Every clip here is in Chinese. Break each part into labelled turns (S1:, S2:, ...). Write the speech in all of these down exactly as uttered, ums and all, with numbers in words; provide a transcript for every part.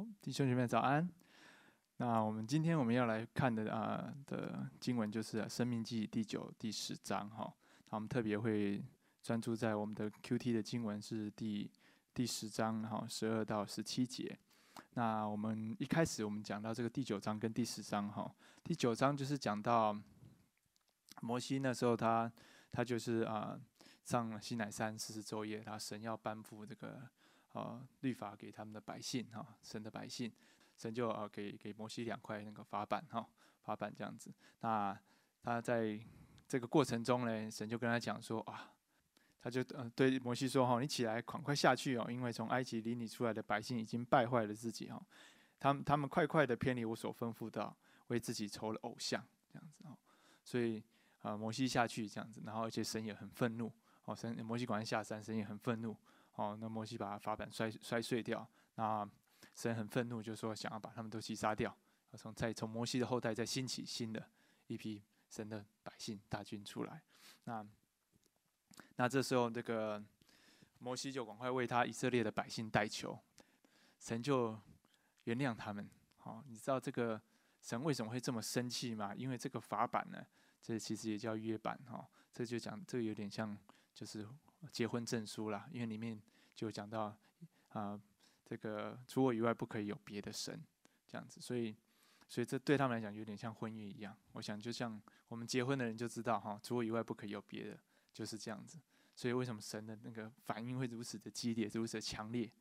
S1: 好，弟兄姐妹早安。那我们今天我们要来看的啊、呃、的经文就是《啊申命记》第九、第十章哈。那我们特别会专注在我们的 Q T 的经文是第第十章哈，十二到十七节。那我们一开始我们讲到这个第九章跟第十章哈，第九章就是讲到摩西那时候他他就是啊、呃、上了西乃山四十昼夜，他神要颁布这个呃律法给他们的百姓哈，神的百姓。神就呃给给摩西两块那个法板哈，法板这样子。那他在这个过程中呢，神就跟他讲说啊，他就呃对摩西说哈，你起来赶快下去哦，因为从埃及领你出来的百姓已经败坏了自己哈，他们他们快快的偏离我所吩咐的，为自己筹了偶像这样子哦。所以呃摩西下去这样子，然后而且神也很愤怒哦，神摩西赶快下山，神也很愤怒哦，那摩西把法板摔摔碎掉，那神很愤怒，就说想要把他们都击杀掉，从再从摩西的后代再兴起新的一批神的百姓大军出来。那那这时候这个摩西就赶快为他以色列的百姓代求，神就原谅他们。好，你知道这个神为什么会这么生气吗？因为这个法版呢，这其实也叫约版哈，这就讲这个有点像就是结婚证书啦，因为里面就讲到啊。呃这个除我以外不可以有别的神，这样子，所以，所以这对他们来讲有点像婚约一样。我想就像我们结婚的人就知道哈，除我以外不可以有别的，就是这样子。所以为什么神的那个反应会如此的激烈，如此的强烈？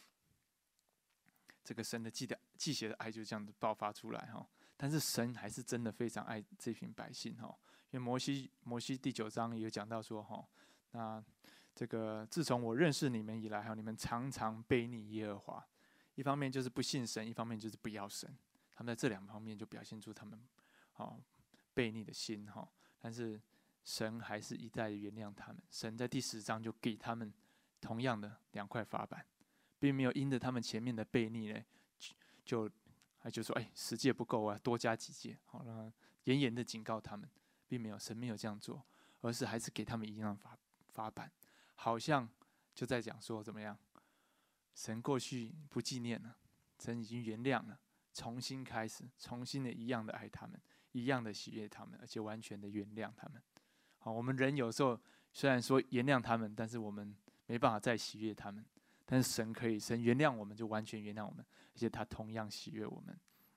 S1: 这个神的记的记血的爱就这样子爆发出来哈。但是神还是真的非常爱这群百姓哈，因为摩西摩西第九章也有讲到说哈，那。这个自从我认识你们以来，哈，你们常常悖逆耶和华，一方面就是不信神，一方面就是不要神。他们在这两方面就表现出他们哦悖逆的心哈。但是神还是一再原谅他们。神在第十章就给他们同样的两块法板，并没有因着他们前面的悖逆呢，就就就说哎十诫不够啊，多加几诫，好了，严严的警告他们，并没有神没有这样做，而是还是给他们一样法法板。好像就在讲说怎么样，神过去不纪念了，神已经原谅了，重新开始，重新的一样的爱他们，一样的喜悦他们，而且完全的原谅他们。好，我们人有时候虽然说原谅他们，但是我们没办法再喜悦他们。但是神可以，神原谅我们就完全原谅我们，而且他同样喜悦我们。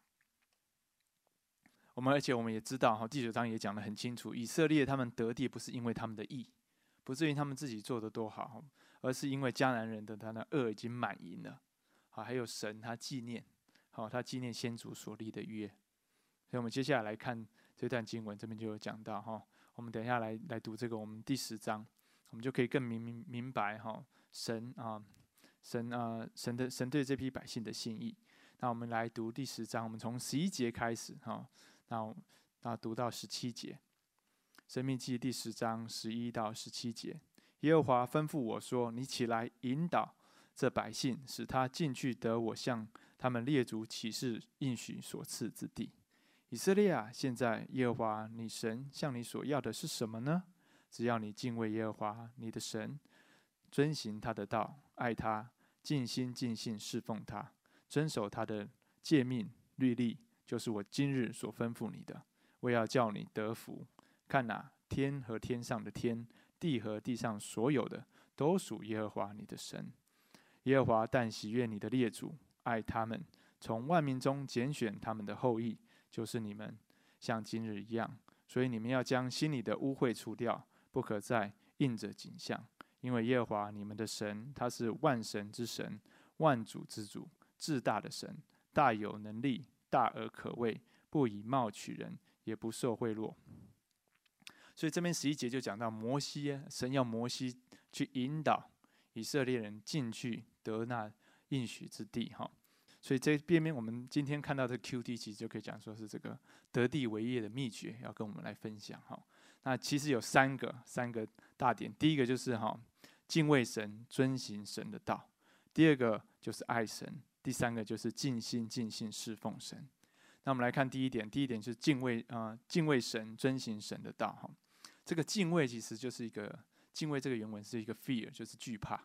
S1: 我们而且我们也知道，哈，第九章也讲得很清楚，以色列他们得地不是因为他们的义。不是因为他们自己做的多好，而是因为迦南人的他的恶已经满盈了。好，还有神他纪念，好，他纪念先祖所立的约。所以我们接下来来看这段经文，这边就有讲到哈。我们等一下来来读这个我们第十章，我们就可以更明明明白哈神啊神啊神的神对这批百姓的心意。那我们来读第十章，我们从十一节开始哈，那那读到十七节。申命记第十章十一到十七节，耶和华吩咐我说：“你起来引导这百姓，使他进去得我向他们列祖起誓应许所赐之地。以色列啊，现在耶和华你神向你所要的是什么呢？只要你敬畏耶和华你的神，遵行他的道，爱他，尽心尽性侍奉他，遵守他的诫命律例，就是我今日所吩咐你的。我要叫你得福。看哪，天和天上的天，地和地上所有的，都属耶和华你的神。耶和华但喜悦你的列祖，爱他们，从万民中拣选他们的后裔，就是你们，像今日一样。所以你们要将心里的污秽除掉，不可再印着景象。因为耶和华你们的神，他是万神之神，万主之主，至大的神，大有能力，大而可畏，不以貌取人，也不受贿赂。所以这边十一节就讲到摩西，神要摩西去引导以色列人进去得那应许之地哈。所以这边我们今天看到的 Q T 其实就可以讲说是这个得地为业的秘诀，要跟我们来分享哈。那其实有三个三个大点，第一个就是哈敬畏神，遵行神的道；第二个就是爱神；第三个就是尽心尽性侍奉神。那我们来看第一点，第一点就是敬畏啊、呃，敬畏神，遵行神的道哈。这个敬畏其实就是一个敬畏，这个原文是一个 fear， 就是惧怕。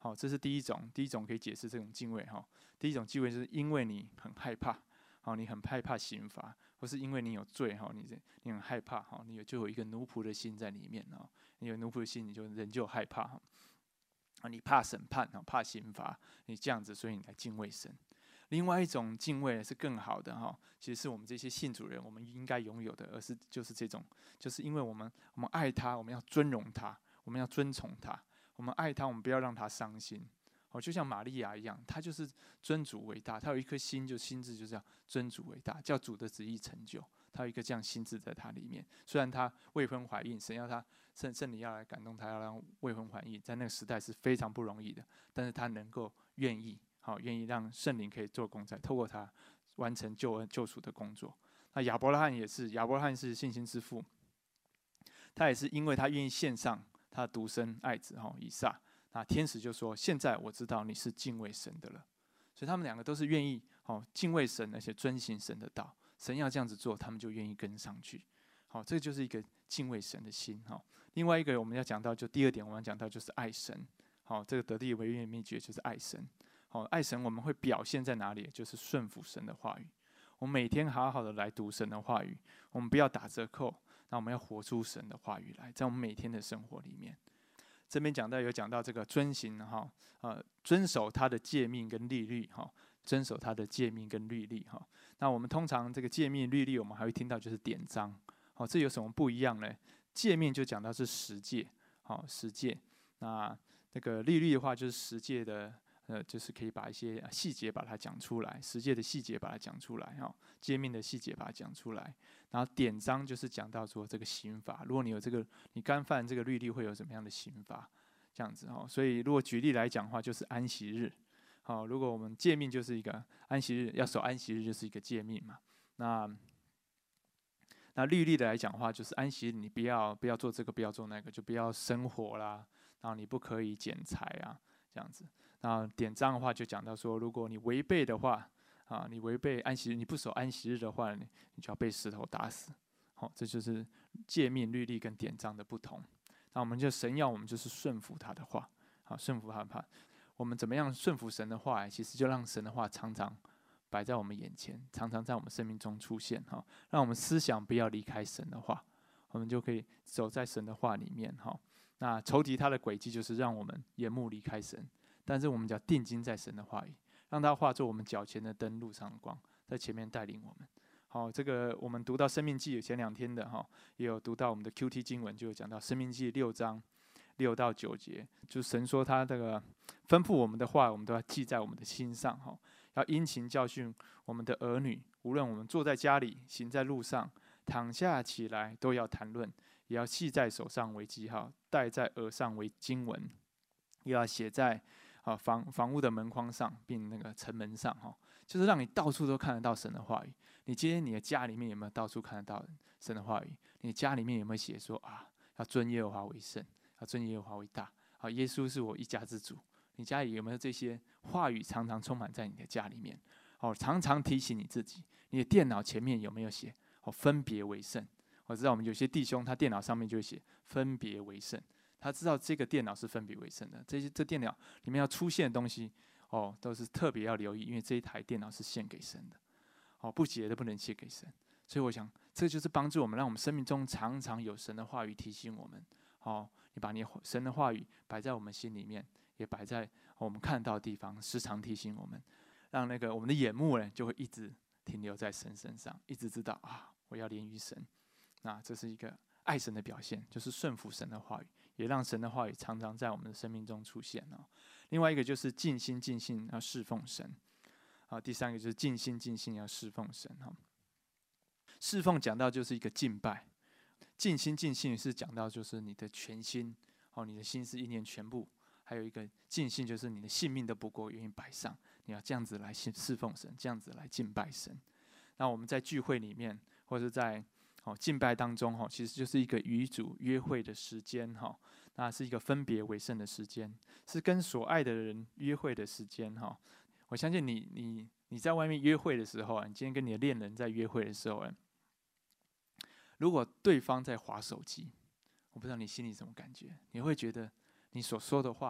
S1: 好，这是第一种，第一种可以解释这种敬畏哈。第一种敬畏就是因为你很害怕，好，你很害怕刑罚，或是因为你有罪哈，你你很害怕哈，你有就有一个奴仆的心在里面哈，你有奴仆的心，你就人就害怕哈，啊，你怕审判啊，怕刑罚，你这样子，所以你来敬畏神。另外一种敬畏是更好的哈，其实是我们这些信主人我们应该拥有的，而是就是这种，就是因为我们我们爱他，我们要尊荣他，我们要尊崇他，我们爱他，我们不要让他伤心。哦，就像玛利亚一样，她就是尊主为大，她有一颗心，就心智就是要尊主为大，叫主的旨意成就。她有一个这样心智在她里面。虽然她未婚怀孕，神要她圣圣灵要来感动她，要让未婚怀孕，在那个时代是非常不容易的，但是她能够愿意，好愿意让圣灵可以做工在，透过她完成救恩救赎的工作。那亚伯拉罕也是，亚伯拉罕是信心之父，他也是因为他愿意献上他的独生爱子哈以撒。那天使就说：“现在我知道你是敬畏神的了。”所以他们两个都是愿意哦敬畏神，而且遵行神的道。神要这样子做，他们就愿意跟上去。好，这个就是一个敬畏神的心哈。另外一个我们要讲到，就第二点，我们要讲到就是爱神。好，这个得地为业秘诀就是爱神。好，爱神我们会表现在哪里？就是顺服神的话语。我们每天好好的来读神的话语，我们不要打折扣。那我们要活出神的话语来，在我们每天的生活里面。这边讲到有讲到这个遵行哈，呃，遵守他的诫命跟律例哈，遵守他的诫命跟律例哈。那我们通常这个诫命律例，我们还会听到就是典章，好，这有什么不一样呢？诫命就讲到是十诫，好，十诫。那那个律例的话，就是十诫的，呃，就是可以把一些细节把它讲出来，十诫的细节把它讲出来哈，诫命的细节把它讲出来。然后典章就是讲到说这个刑罚，如果你有这个，你干犯这个律例会有什么样的刑罚，这样子哈。所以如果举例来讲的话，就是安息日，好，如果我们诫命就是一个安息日，要守安息日就是一个诫命嘛。那那律例的来讲的话，就是安息日你不要不要做这个，不要做那个，就不要生火啦，然后你不可以剪柴啊，这样子。那典章的话就讲到说，如果你违背的话。啊，你违背安息日，你不守安息日的话，你你就要被石头打死。好、哦，这就是诫命、律例跟典章的不同。那我们就神要我们就是顺服他的话，好，顺服他的话。我们怎么样顺服神的话？其实就让神的话常常摆在我们眼前，常常在我们生命中出现。哈，让我们思想不要离开神的话，我们就可以走在神的话里面。哈，那仇敌他的诡计就是让我们眼目离开神，但是我们只要定睛在神的话语。让它化作我们脚前的灯，路上的光，在前面带领我们。好，这个我们读到《生命记》前两天的哈，也有读到我们的 Q T 经文，就有讲到《生命记》六章六到九节，就是神说他这个吩咐我们的话，我们都要记在我们的心上哈，要殷勤教训我们的儿女，无论我们坐在家里、行在路上、躺下起来，都要谈论，也要系在手上为记号，戴在额上为经文，又要写在。啊，房房屋的门框上，并那个城门上，哈，就是让你到处都看得到神的话语。你今天你的家里面有没有到处看得到神的话语？你家里面有没有写说啊，要尊耶和华为圣，要尊耶和华为大？啊，耶稣是我一家之主。你家里有没有这些话语常常充满在你的家里面？哦，常常提醒你自己。你的电脑前面有没有写哦，分别为圣？我知道我们有些弟兄他电脑上面就会写分别为圣。他知道这个电脑是分别为圣的，这些这电脑里面要出现的东西，哦，都是特别要留意，因为这一台电脑是献给神的，哦，不洁的不能献给神。所以我想，这就是帮助我们，让我们生命中常常有神的话语提醒我们。哦，你把你神的话语摆在我们心里面，也摆在我们看到的地方，时常提醒我们，让那个我们的眼目呢，就会一直停留在神身上，一直知道啊，我要连于神。那这是一个爱神的表现，就是顺服神的话语。也让神的话语常常在我们的生命中出现哦。另外一个就是尽心尽性要侍奉神，啊，第三个就是尽心尽性要侍奉神哈。侍奉讲到就是一个敬拜，尽心尽性是讲到就是你的全心，哦，你的心思意念全部，还有一个尽性就是你的性命都不过愿意摆上，你要这样子来侍奉神，这样子来敬拜神。那我们在聚会里面，或者在哦，敬拜当中哈，其实就是一个与主约会的时间哈，那是一个分别为圣的时间，是跟所爱的人约会的时间哈。我相信你，你你在外面约会的时候啊，你今天跟你的恋人在约会的时候啊，如果对方在滑手机，我不知道你心里什么感觉，你会觉得你所说的话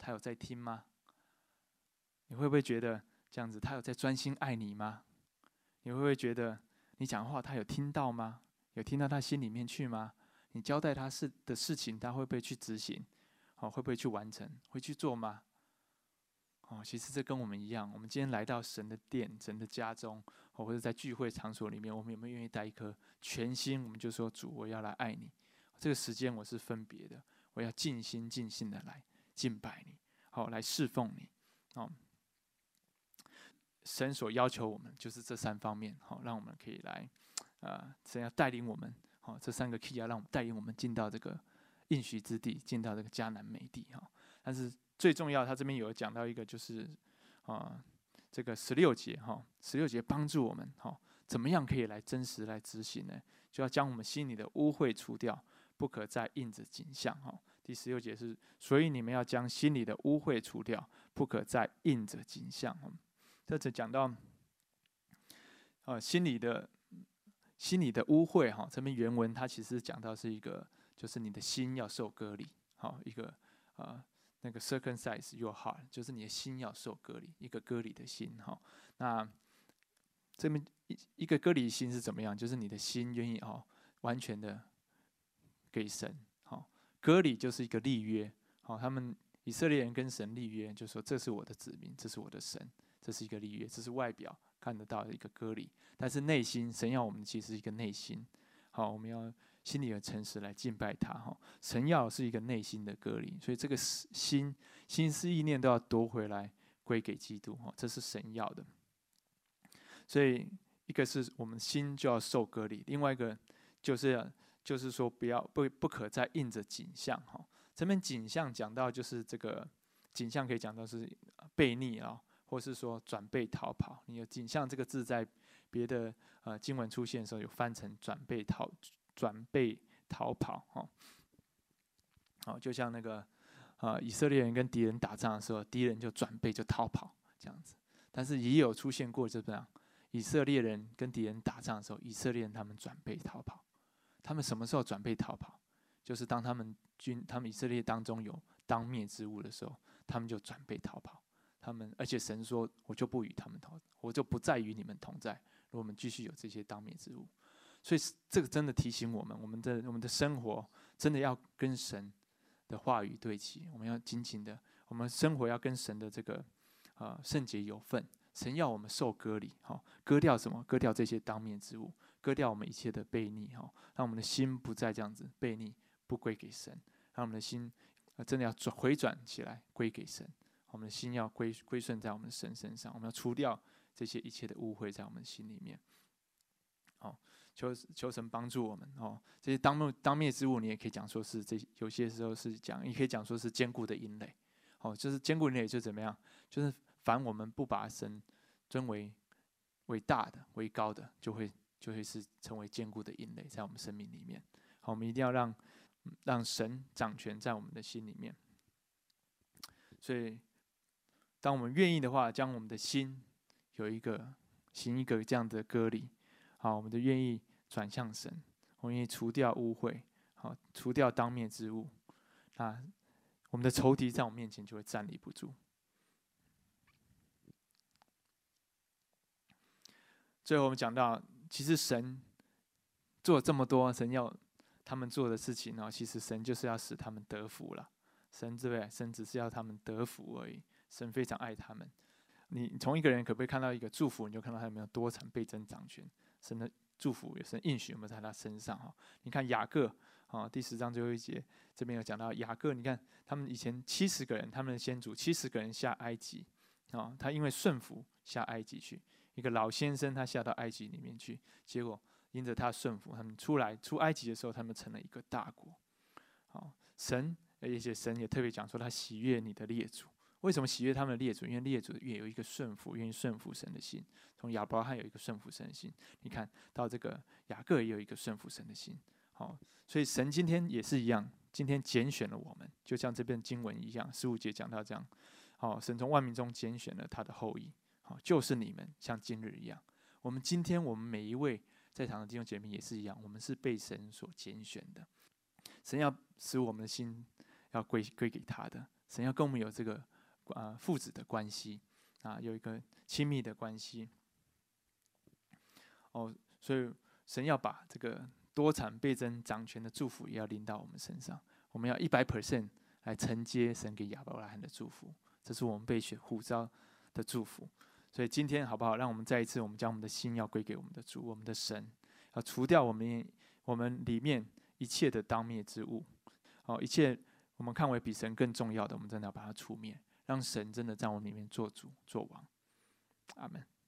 S1: 他有在听吗？你会不会觉得这样子，他有在专心爱你吗？你会不会觉得你讲话他有听到吗？有听到他心里面去吗？你交代他事的事情，他会不会去执行？哦，会不会去完成？会去做吗？哦，其实这跟我们一样，我们今天来到神的殿、神的家中，哦，或者在聚会场所里面，我们有没有愿意带一颗全心？我们就说主，我要来爱你。这个时间我是分别的，我要尽心尽性的来敬拜你，好，来侍奉你。哦，神所要求我们就是这三方面，好，让我们可以来，呃，神要带领我们，好，这三个 key 要让我们带领我们进到这个应许之地，进到这个迦南美地，哈。但是最重要，他这边有讲到一个，就是啊、呃，这个十六节，哈，十六节帮助我们，哈，怎么样可以来真实来执行呢？就要将我们心里的污秽除掉，不可再印着景象，哈。第十六节是，所以你们要将心里的污秽除掉，不可再印着景象，哈。这只讲到，呃，心里的心里的污秽，哈，这边原文它其实讲到是一个，就是你的心要受割礼，好，一个呃那个 circumcise your heart， 就是你的心要受割礼，一个割礼的心，哈。那这边一一个割礼心是怎么样？就是你的心愿意哦，完全的给神，好，割礼就是一个立约，好，他们以色列人跟神立约，就说这是我的子民，这是我的神。这是一个立约，这是外表看得到的一个割礼，但是内心，神要我们其实是一个内心，好，我们要心里的诚实来敬拜他，哈。神要是一个内心的割礼，所以这个心、心思意念都要夺回来归给基督，哈，这是神要的。所以一个是我们心就要受割礼，另外一个就是就是说不要不不可再印着景象，哈。这边景象讲到就是这个景象可以讲到是悖逆啊。或是说转背逃跑，你有景象这个字在别的呃经文出现的时候，有翻成转背逃转背逃跑，哦，好，就像那个呃以色列人跟敌人打仗的时候，敌人就转背就逃跑这样子。但是也有出现过这样，以色列人跟敌人打仗的时候，以色列人他们转背逃跑。他们什么时候转背逃跑？就是当他们军他们以色列当中有当灭之物的时候，他们就转背逃跑。他们，而且神说：“我就不与他们同，我就不再与你们同在。”如果我们继续有这些当灭之物，所以这个真的提醒我们，我们的我们的生活真的要跟神的话语对齐。我们要紧紧的，我们生活要跟神的这个呃圣洁有份。神要我们受割礼，哈，割掉什么？割掉这些当灭之物，割掉我们一切的悖逆，哈，让我们的心不再这样子悖逆，不归给神，让我们的心真的要转回转起来，归给神。我们的心要归归顺在我们的神身上，我们要除掉这些一切的污秽在我们心里面。哦，求求神帮助我们哦。这些当灭当灭之物，你也可以讲说是这有些时候是讲，也可以讲说是坚固的营垒。哦，就是坚固营垒就怎么样？就是凡我们不把神尊为为大的、为高的，就会就会是成为坚固的营垒在我们生命里面。好，我们一定要让让神掌权在我们的心里面。所以。当我们愿意的话，将我们的心有一个行一个这样的割礼，好，我们就愿意转向神，我们愿意除掉污秽，好，除掉当灭之物，那我们的仇敌在我们面前就会站立不住。最后我们讲到，其实神做这么多，神要他们做的事情呢，其实神就是要使他们得福了。神对不对？神只是要他们得福而已。神非常爱他们。你从一个人可不可以看到一个祝福，你就看到他有没有多产倍增掌权？神的祝福有神应许有没有在他身上？哈，你看雅各啊，第十章最后一节这边有讲到雅各，你看他们以前七十个人，他们的先祖七十个人下埃及啊，他因为顺服下埃及去，一个老先生他下到埃及里面去，结果因着他顺服，他们出来出埃及的时候，他们成了一个大国。好，神而且神也特别讲说，他喜悦你的列祖。为什么喜悦他们的列祖？因为列祖也有一个顺服，愿意顺服神的心。从亚伯拉罕有一个顺服神的心，你看到这个雅各也有一个顺服神的心。好，所以神今天也是一样，今天拣选了我们，就像这篇经文一样，十五节讲到这样。好，神从万民中拣选了他的后裔，好，就是你们，像今日一样。我们今天，我们每一位在场的弟兄姐妹也是一样，我们是被神所拣选的。神要使我们的心要归归给他的。 神要跟我们有这个呃父子的关系啊，有一个亲密的关系。哦，所以神要把这个多产倍增掌权的祝福也要临到我们身上，我们要一百 percent 来承接神给亚伯拉罕的祝福，这是我们被选呼召的祝福。所以今天好不好？让我们再一次，我们将我们的心要归给我们的主，我们的神，要除掉我们我们里面一切的当灭之物，哦，一切我们看为比神更重要的，我们真的要把它除灭，让神真的在我们里面做主做王。阿们。